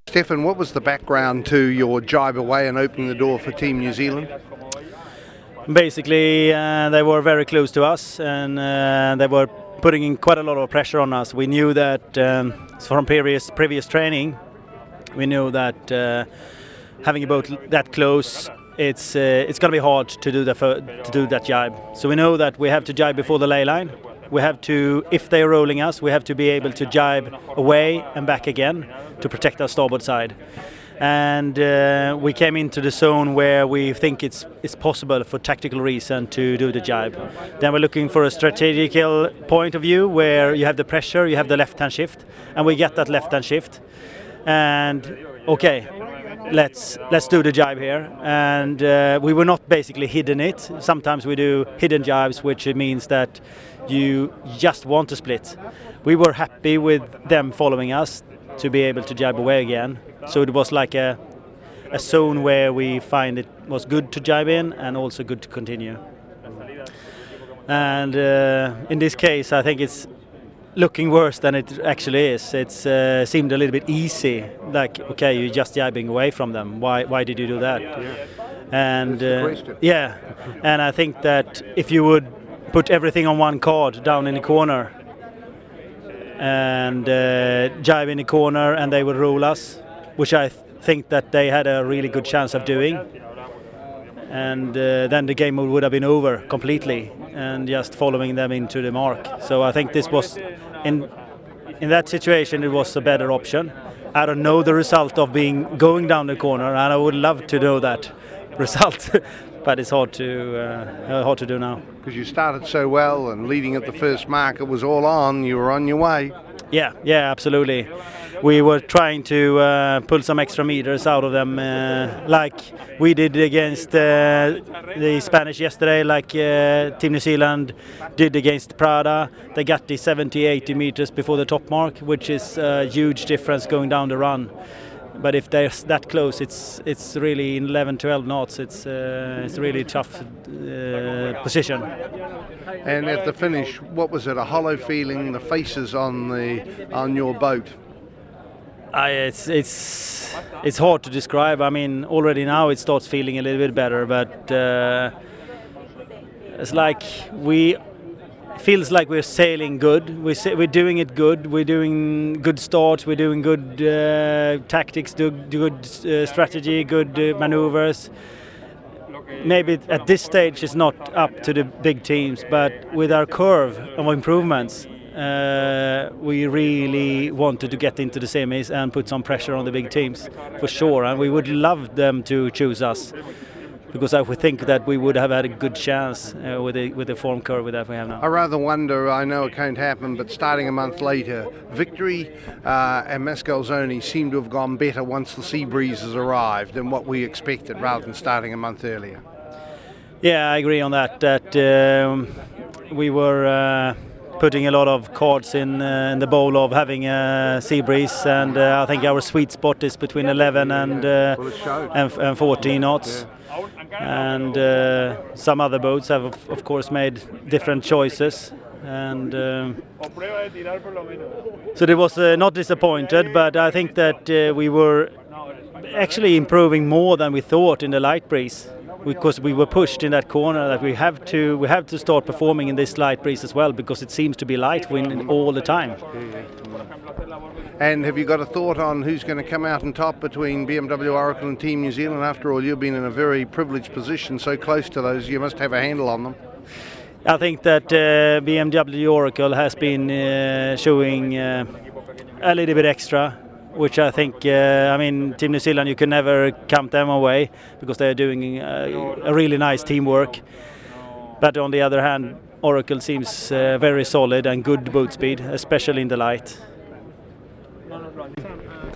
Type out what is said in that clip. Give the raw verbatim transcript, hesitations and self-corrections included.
Stefan, what was the background to your jibe away and opening the door for Team New Zealand? Basically, uh, they were very close to us, and uh, they were putting in quite a lot of pressure on us. We knew that um, from previous previous training, we knew that uh, having a boat that close, it's uh, it's going to be hard to do the to do that jibe. So we know that we have to jibe before the lay line. We have to, if they're rolling us, we have to be able to jibe away and back again to protect our starboard side. And uh, we came into the zone where we think it's it's possible for tactical reason to do the jibe. Then we're looking for a strategical point of view where you have the pressure, you have the left-hand shift, and we get that left-hand shift. And okay, let's let's do the jibe here. And uh, we were not basically hidden it. Sometimes we do hidden jibes, which means that you just want to split. We were happy with them following us to be able to jibe away again. So it was like a a zone where we find it was good to jibe in and also good to continue. And uh, in this case, I think it's looking worse than it actually is. It's uh, seemed a little bit easy. Like, okay, you're just jibing away from them. Why? Why did you do that? Yeah. And uh, yeah, and I think that if you would put everything on one card down in the corner and uh, jibe in the corner, and they would rule us, which I th- think that they had a really good chance of doing. And uh, then the game would have been over completely and just following them into the mark. So I think this was, in in that situation, it was a better option. I don't know the result of being going down the corner, and I would love to know that result. But it's hard to uh, hard to do now. Because you started so well and leading at the first mark, it was all on, you were on your way. Yeah, yeah, absolutely. We were trying to uh, pull some extra meters out of them, uh, like we did against uh, the Spanish yesterday, like uh, Team New Zealand did against Prada. They got the seventy, eighty meters before the top mark, which is a huge difference going down the run. But if they're that close, it's it's really in eleven, twelve knots. It's uh, it's really tough uh, position. And at the finish, what was it? A hollow feeling? The faces on the on your boat. I, it's it's it's hard to describe. I mean, already now it starts feeling a little bit better, but uh, it's like we. Feels like we're sailing good. We're, sa- we're doing it good. We're doing good starts. We're doing good uh, tactics, do, do good uh, strategy, good uh, maneuvers. Maybe at this stage it's not up to the big teams, but with our curve of improvements, uh, we really wanted to get into the semis and put some pressure on the big teams for sure. And we would love them to choose us, because I would think that we would have had a good chance uh, with the with the form curve that we have now. I rather wonder, I know it can't happen, but starting a month later, Victory uh, and Mascalzoni seem to have gone better once the sea breeze has arrived than what we expected, rather than starting a month earlier. Yeah, I agree on that. That um, we were uh, putting a lot of cards in, uh, in the bowl of having a sea breeze, and uh, I think our sweet spot is between eleven and uh, and, and fourteen knots. And uh, some other boats have, of, of course, made different choices. And um, so it was uh, not disappointed, but I think that uh, we were actually improving more than we thought in the light breeze, because we were pushed in that corner that we have to we have to start performing in this light breeze as well, because it seems to be light wind all the time. And have you got a thought on who's going to come out on top between B M W Oracle and Team New Zealand? After all, you've been in a very privileged position, so close to those, you must have a handle on them. I think that uh, B M W Oracle has been uh, showing uh, a little bit extra, which I think, uh, I mean, Team New Zealand, you can never count them away, because they're doing uh, a really nice teamwork. But on the other hand, Oracle seems uh, very solid and good boat speed, especially in the light.